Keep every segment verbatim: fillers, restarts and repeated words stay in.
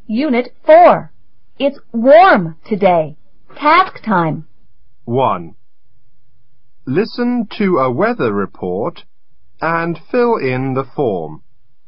Unit four. It's warm today. Task time. one. Listen to a weather report and fill in the form.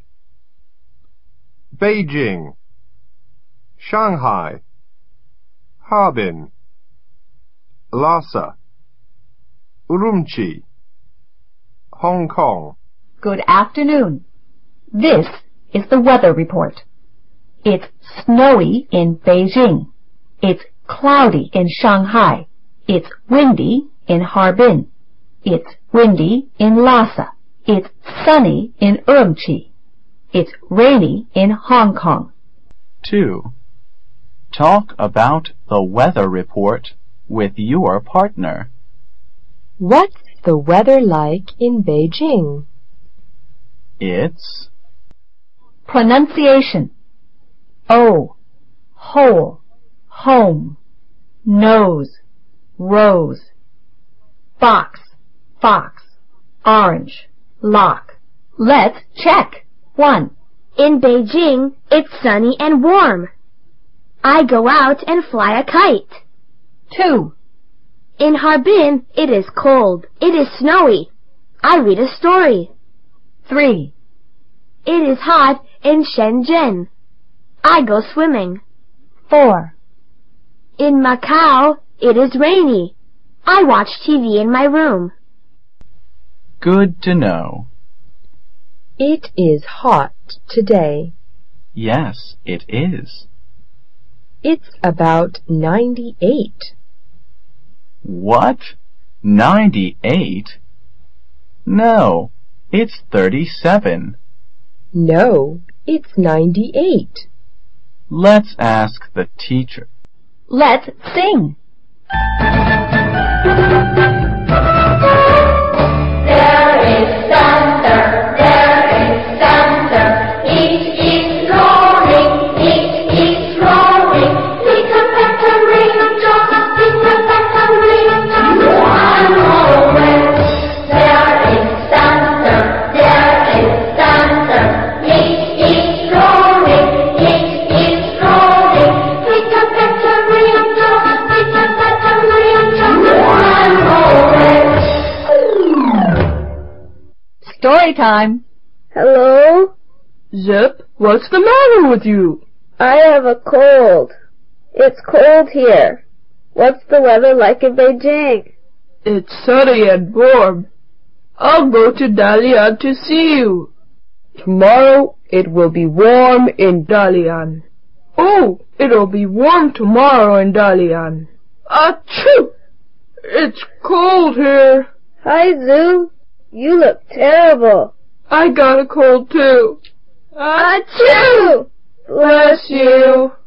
Beijing, Shanghai, Harbin, Lhasa, Urumqi, Hong Kong. Good afternoon. This is the weather report. It's snowy in Beijing. It's cloudy in Shanghai. It's windy in Harbin. It's windy in Lhasa. It's sunny in Urumqi. It's rainy in Hong Kong. two. Talk about the weather report with your partner. What's the weather like in Beijing? It's Pronunciation. O, whole, home, nose, rose, box, fox, orange, lock. Let's check. one. In Beijing, it's sunny and warm. I go out and fly a kite. two. In Harbin, it is cold. It is snowy. I read a story. three. It is hot in Shenzhen. I go swimming. four. In Macau, it is rainy. I watch T V in my room. good to know. It is hot today. Yes, it is. It's about ninety-eight. What? ninety-eight? No, it's thirty-seven. No, it's ninety-eight. Let's ask the teacher. Let's sing. There is thunder, there is thunder. It is roaring, it is roaring. Little petal raindrops, little petal raindrops. I'm always. There is thunder, there is thunder. It is roaring, it is roaring. Little petal raindrops, little petal raindrops. I'm always. Story time. Hello? Zip, what's the matter with you? I have a cold. It's cold here. What's the weather like in Beijing? It's sunny and warm. I'll go to Dalian to see you. Tomorrow it will be warm in Dalian. Oh, it'll be warm tomorrow in Dalian. Achoo! It's cold here. Hi, Zoo. You look terrible. I got a cold too. Achoo! Bless you.